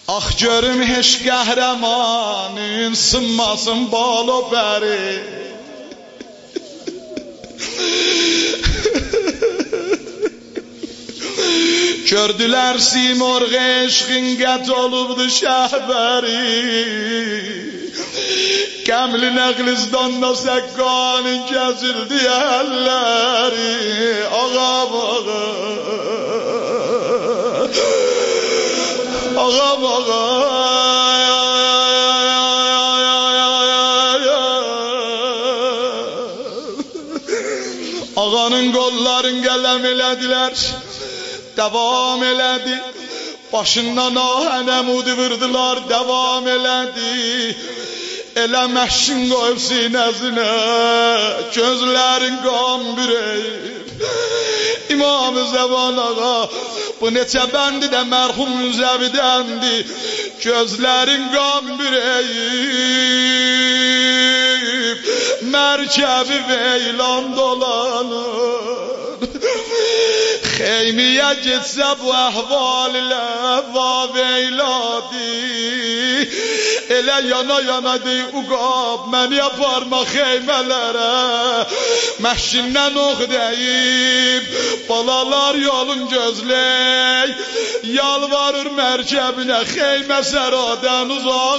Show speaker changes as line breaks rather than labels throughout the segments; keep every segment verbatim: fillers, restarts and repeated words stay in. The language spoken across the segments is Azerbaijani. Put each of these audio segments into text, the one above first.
Ah görüm heç qəhrəmanın sınmasın balo bəri. Gördülər simorğ eşqin qət olubdu şəhbəri. Qəmli nəqlizdanda səqqanın kəsildi əlləri. Ağam ağam Ağam ağam Ağanın qolların qələm elədilər. Devam elədi. Başından ahən əmudi vırdılar. Devam elədi. Elə məhşin qoyub sinəzinə. Gözlərin qan bürəyib. İmam-ı Zəvan ağa, bu neçə bəndi də mərhum Müzəvidəndi. Gözlərin qan bürəyib. Mərkəbi veylan dolanır. Xeymiyə getsə bu əhval ilə vaveyladı. Elə yana yana dey uqab məni aparma xeymələrə. Məhşindən ox deyib balalar yolun gözlək. Yalvarır mərkəbinə xeymə səradən uzaq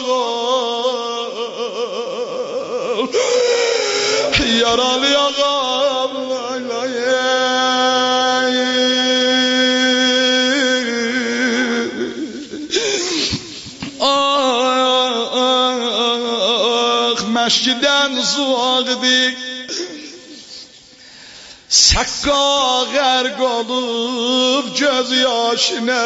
ol. Yaralı ağam Məşkidən suağdı. Səqqa qərq olub göz yaşına.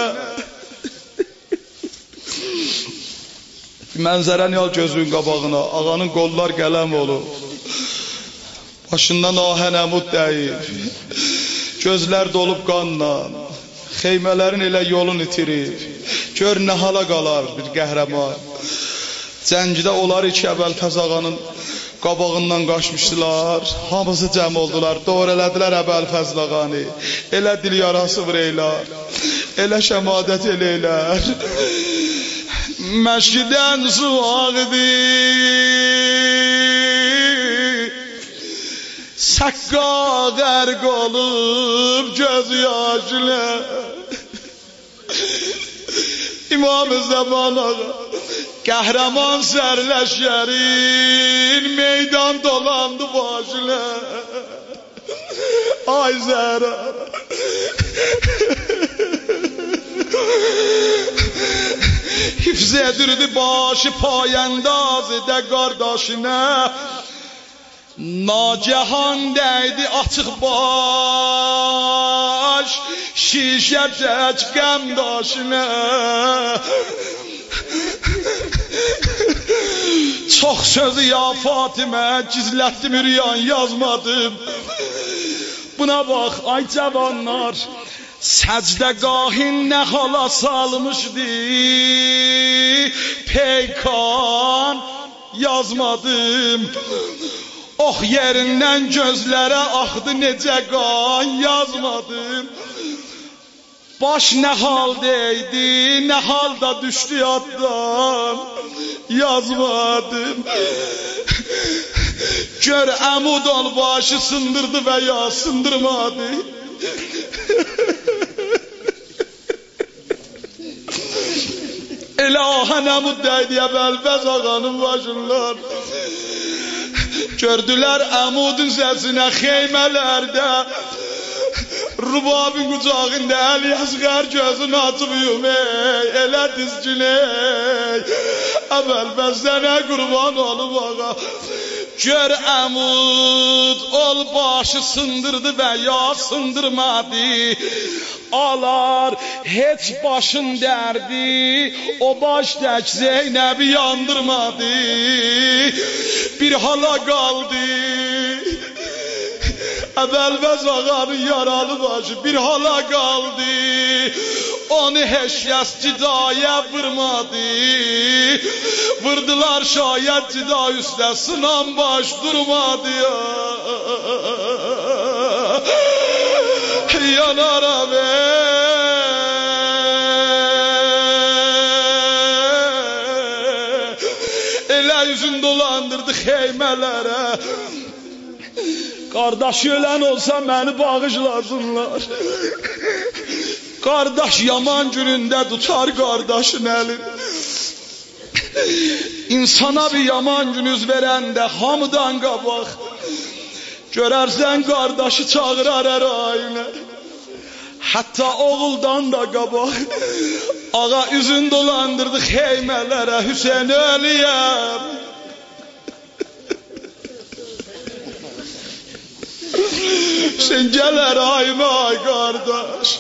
Mənzərəni al gözün qabağına. Ağanın qollar qələm olub. Başından ahən əmud dəyib. Gözlər dolub qanla. Xeymələrin elə yolun itirib. Gör nə hala qalar bir qəhrəman. Cəngdə onlar iki Əbəlfəz ağanın qabağından qaçmışdılar. Hamısı cəm oldular. Doğru elədilər Əbəlfəz ağanı. Elə dil yarası vureylər. Elə şəmadət eləylər. Məşkidən su ağdı. Səqqa qərq olub göz yaşına. İmam-ı Zəman ağa, qəhrəman sərləşərin meydan dolandı başına. Ay Zəhra. Hifz edirdi başı payəndaz edə qardaşına. Nacahan dəydi açıq baş şişə tək qəmdaşına. Çox sözü ya Fatimə gizlətdim üryan yazmadım. Buna bax ay cavanlar, səcdəgahın nə hala salmışdı. Peykan yazmadım. Oh yerindən gözlərə axdı necə qan yazmadım. Baş nə haldaydı, nə halda düşdü yaddan yazmadım. Gör əmud ol başı sındırdı və ya sındırmadı. Elə ahən əmud dəydi Əbəlfəz ağanın başından. Gördülər əmudun səsinə xeymələrdə. Rubabın qucağında əl yazğar gözünü açıb yumey. Elə dizginey. Əbəlfəz sənə qurban olub ağa. Gör əmud ol başı sındırdı və ya sındırmadı. Alar heç başın dərdi, o baş tək Zeynəbi yandırmadı. Bir hala qaldı. Əbəlfəz ağanın yaralı başı bir hala qaldı. Onu heç kəs cidaya vurmadı. Vurdular şayət cida üstə sınan baş durmadı ya. Yanaram ey. elə üzün dolandırdı xeymələrə. Qardaş ölən olsa məni bağışlasınlar. Qardaş yaman günündə tutar qardaşın əlin. İnsana bir yaman günüz verəndə hamıdan qabaq görərsən qardaşı çağırar ərayinə. Hətta oğuldan da qabaq ağa üzün dolandırdı xeymələrə. Hüseyin ölüyəm. Sen gələr ayma ay qardaş.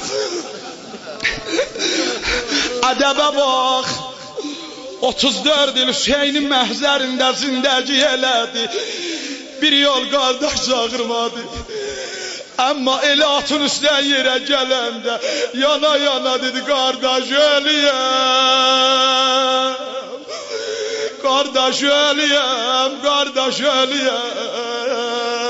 Ədəbə bax. otuz dörd il Hüseynin məhzərində zindəci elədi. Bir yol qardaş çağırmadı. Amma elə atın üstdən yerə gələndə yana yana dedi qardaş ölüyəm. Qardaş ölüyəm, qardaş ölüyəm.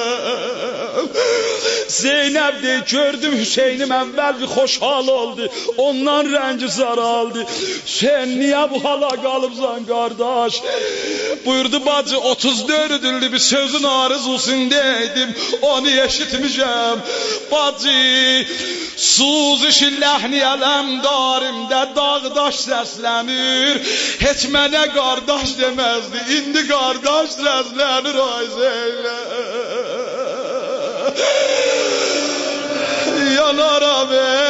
Zeynəb deyir, gördüm Hüseynim əvvəl bir xoşhal oldu. Ondan rəngi saraldı. Sen niyə bu hala qalıbsan qardaş? Buyurdu bacı, otuz dörd ildir bir sözün arzusundaydım. Onu eşitmişəm. Bacı, suzuşi ləhni ələmdarimdə dağdaş səslənir. Heç mənə qardaş deməzdi. İndi qardaş səslənir ay Zeynəb. Yanaram ey.